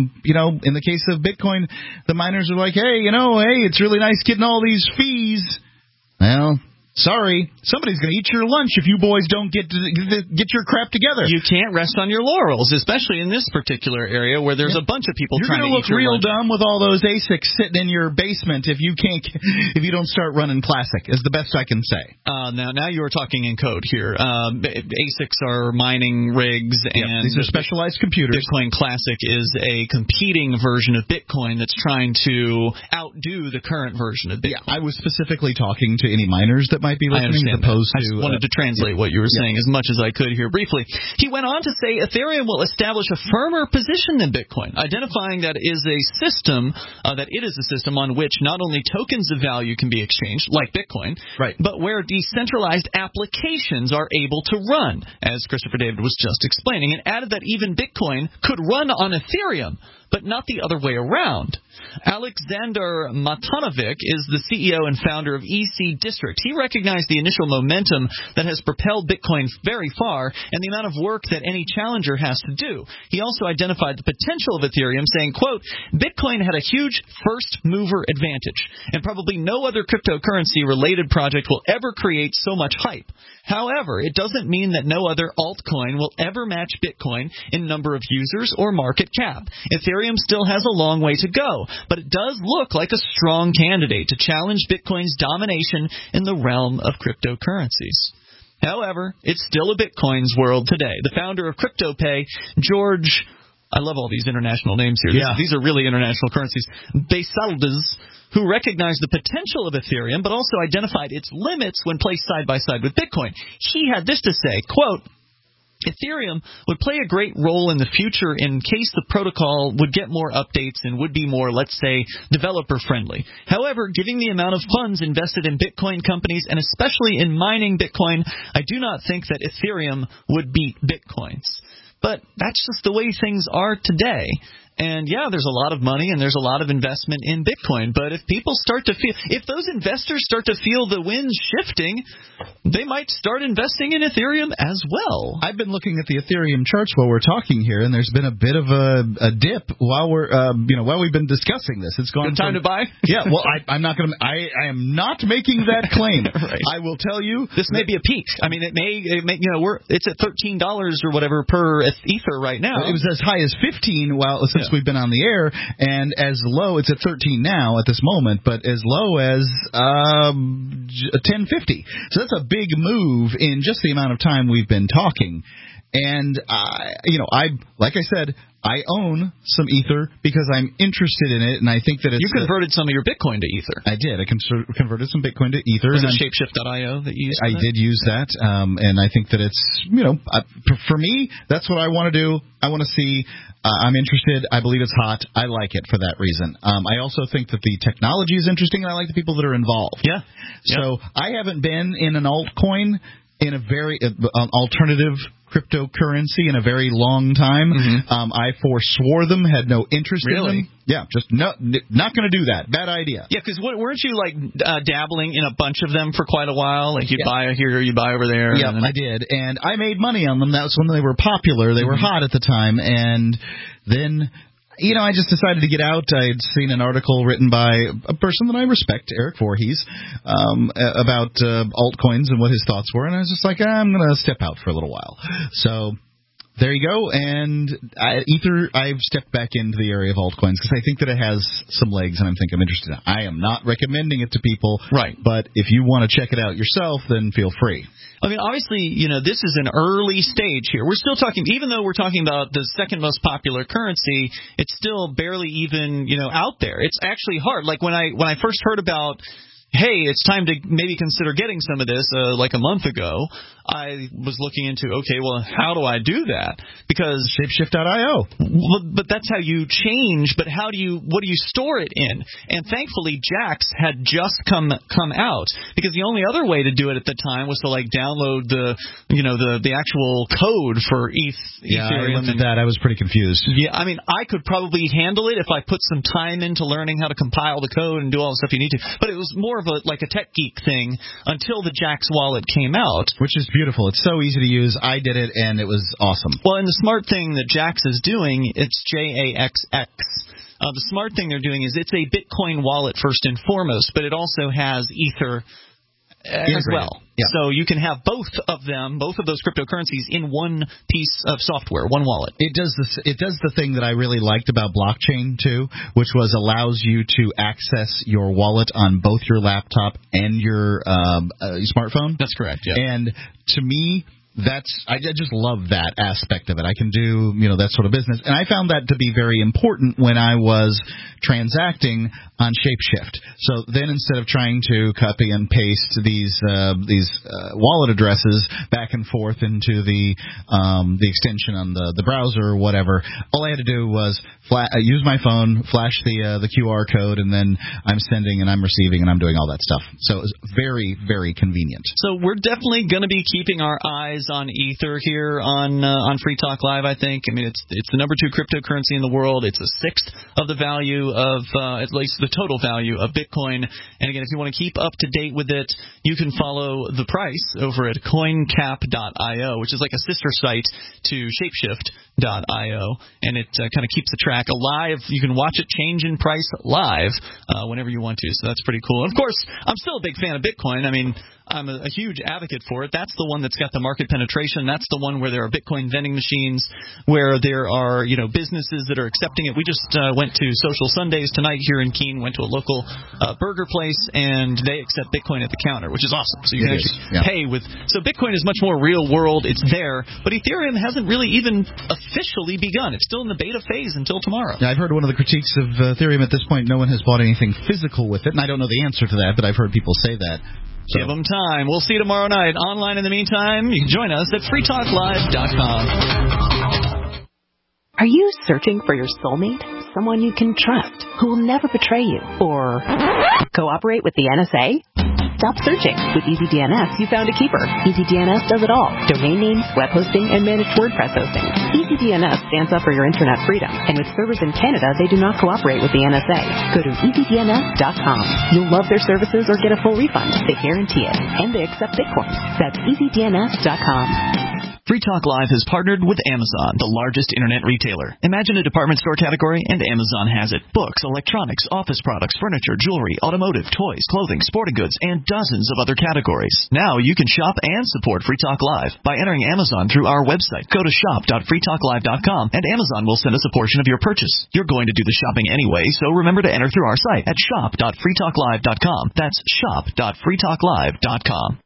in the case of Bitcoin, the miners are like, hey, it's really nice getting all these fees. Well, sorry, somebody's going to eat your lunch if you boys don't get your crap together. You can't rest on your laurels, especially in this particular area where there's a bunch of people trying to eat your lunch. You're going to look real dumb with all those ASICs sitting in your basement if you don't start running Classic, is the best I can say. Now you are talking in code here. ASICs are mining rigs, and these are specialized computers. Bitcoin Classic is a competing version of Bitcoin that's trying to outdo the current version of Bitcoin. Yeah, I was specifically talking to any miners that might be listening, as opposed to... I just wanted to translate what you were saying as much as I could here briefly. He went on to say Ethereum will establish a firmer position than Bitcoin, identifying that it is a system on which not only tokens of value can be exchanged, like Bitcoin, right, but where decentralized applications are able to run, as Christopher David was just explaining, and added that even Bitcoin could run on Ethereum, but not the other way around. Alexander Matanovic is the CEO and founder of EC District. He recognized the initial momentum that has propelled Bitcoin very far and the amount of work that any challenger has to do. He also identified the potential of Ethereum, saying, quote, Bitcoin had a huge first-mover advantage, and probably no other cryptocurrency-related project will ever create so much hype. However, it doesn't mean that no other altcoin will ever match Bitcoin in number of users or market cap. Ethereum still has a long way to go, but it does look like a strong candidate to challenge Bitcoin's domination in the realm of cryptocurrencies. However, it's still a Bitcoin's world today. The founder of CryptoPay, George... I love all these international names here. Yeah. These are really international currencies. Basaldes, who recognized the potential of Ethereum, but also identified its limits when placed side by side with Bitcoin. He had this to say, quote, Ethereum would play a great role in the future in case the protocol would get more updates and would be more, let's say, developer-friendly. However, given the amount of funds invested in Bitcoin companies, and especially in mining Bitcoin, I do not think that Ethereum would beat Bitcoins. But that's just the way things are today. And, yeah, there's a lot of money and there's a lot of investment in Bitcoin. But if those investors start to feel the winds shifting, they might start investing in Ethereum as well. I've been looking at the Ethereum charts while we're talking here, and there's been a bit of a dip while we've been discussing this. It's gone. Good time to buy? Yeah. Well, I am not making that claim. Right. I will tell you this may be a peak. I mean, it may it's at $13 or whatever per Ether right now. It was as high as 15 since we've been on the air, and as low, it's at 13 now at this moment, but as low as 10.50. So that's a big move in just the amount of time we've been talking. And like I said, I own some Ether because I'm interested in it, and I think that it's... You converted some of your Bitcoin to Ether. I did. I converted some Bitcoin to Ether. Was it Shapeshift.io that you used? I did use that, and I think that it's, for me, that's what I want to do. I want to see... I'm interested. I believe it's hot. I like it for that reason. I also think that the technology is interesting, and I like the people that are involved. Yeah. So I haven't been in an altcoin in a very alternative cryptocurrency in a very long time. I forswore them, had no interest in them. Yeah, just not going to do that. Bad idea. Yeah, because weren't you like dabbling in a bunch of them for quite a while? Like you buy here, you buy over there. Yeah, I did, and I made money on them. That was when they were popular. They were hot at the time, and then. I just decided to get out. I had seen an article written by a person that I respect, Eric Voorhees, about altcoins and what his thoughts were, and I was just like, I'm going to step out for a little while. So there you go, and I've stepped back into the area of altcoins because I think that it has some legs, and I'm interested in it. I am not recommending it to people, right? But if you want to check it out yourself, then feel free. I mean, obviously, this is an early stage here. We're still talking, even though we're talking about the second most popular currency, it's still barely even, out there. It's actually hard. Like when I first heard about, hey, it's time to maybe consider getting some of this, like a month ago, I was looking into, okay, well, how do I do that? Because Shapeshift.io. But that's how you change. But what do you store it in? And thankfully, Jax had just come out, because the only other way to do it at the time was to like download the actual code for Ethereum. Yeah, I looked at that. I was pretty confused. Yeah, I mean, I could probably handle it if I put some time into learning how to compile the code and do all the stuff you need to. But it was more of a tech geek thing until the Jax wallet came out, which is beautiful. It's so easy to use. I did it, and it was awesome. Well, and the smart thing that Jax is doing, it's JAXX. The smart thing they're doing is it's a Bitcoin wallet first and foremost, but it also has Ether as well. Yeah. So you can have both of those cryptocurrencies in one piece of software, one wallet. It does the thing that I really liked about blockchain too, which was allows you to access your wallet on both your laptop and your smartphone. That's correct. Yeah. And to me, I just love that aspect of it. I can do, that sort of business. And I found that to be very important when I was transacting on Shapeshift. So then instead of trying to copy and paste these wallet addresses back and forth into the extension on the browser or whatever, all I had to do was use my phone, flash the QR code, and then I'm sending and I'm receiving and I'm doing all that stuff. So it was very, very convenient. So we're definitely going to be keeping our eyes on Ether here on Free Talk Live, I think. I mean, it's the number 2 cryptocurrency in the world. It's a sixth of the value of, at least the total value of Bitcoin. And again, if you want to keep up to date with it, you can follow the price over at coincap.io, which is like a sister site to Shapeshift.io. And it kind of keeps the track alive. You can watch it change in price live whenever you want to. So that's pretty cool. And of course, I'm still a big fan of Bitcoin. I mean, I'm a huge advocate for it. That's the one that's got the market penetration. That's the one where there are Bitcoin vending machines, where there are, businesses that are accepting it. We just went to Social Sundays tonight here in Keene, went to a local burger place, and they accept Bitcoin at the counter, which is awesome. So you can actually pay with. So Bitcoin is much more real world. It's there, but Ethereum hasn't really even officially begun. It's still in the beta phase until tomorrow. Yeah, I've heard one of the critiques of Ethereum at this point. No one has bought anything physical with it, and I don't know the answer to that, but I've heard people say that. So. Give them time. We'll see you tomorrow night. Online in the meantime, you can join us at freetalklive.com. Are you searching for your soulmate? Someone you can trust, who will never betray you, or cooperate with the NSA? Stop searching. With EasyDNS, you found a keeper. EasyDNS does it all. Domain names, web hosting, and managed WordPress hosting. EasyDNS stands up for your internet freedom. And with servers in Canada, they do not cooperate with the NSA. Go to EasyDNS.com. You'll love their services or get a full refund. They guarantee it. And they accept Bitcoin. That's EasyDNS.com. Free Talk Live has partnered with Amazon, the largest internet retailer. Imagine a department store category, and Amazon has it. Books, electronics, office products, furniture, jewelry, automotive, toys, clothing, sporting goods, and dozens of other categories. Now you can shop and support Free Talk Live by entering Amazon through our website. Go to shop.freetalklive.com, and Amazon will send us a portion of your purchase. You're going to do the shopping anyway, so remember to enter through our site at shop.freetalklive.com. That's shop.freetalklive.com.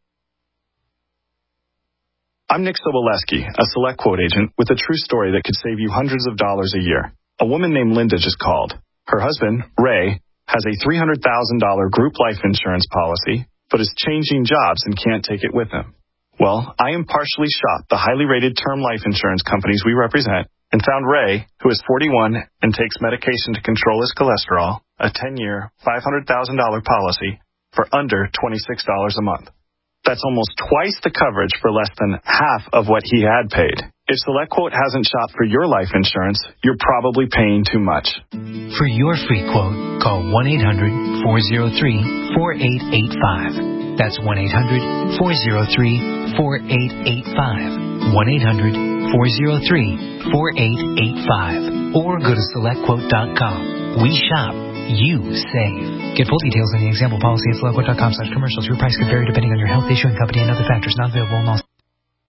I'm Nick Soboleski, a Select Quote agent with a true story that could save you hundreds of dollars a year. A woman named Linda just called. Her husband, Ray, has a $300,000 group life insurance policy, but is changing jobs and can't take it with him. Well, I impartially shopped the highly rated term life insurance companies we represent and found Ray, who is 41 and takes medication to control his cholesterol, a 10-year, $500,000 policy for under $26 a month. That's almost twice the coverage for less than half of what he had paid. If SelectQuote hasn't shopped for your life insurance, you're probably paying too much. For your free quote, call 1-800-403-4885. That's 1-800-403-4885. 1-800-403-4885. Or go to SelectQuote.com. We shop. You save. Get full details in the example policy at SelectQuote.com/commercials. Your price could vary depending on your health issue and company and other factors. Not available in all.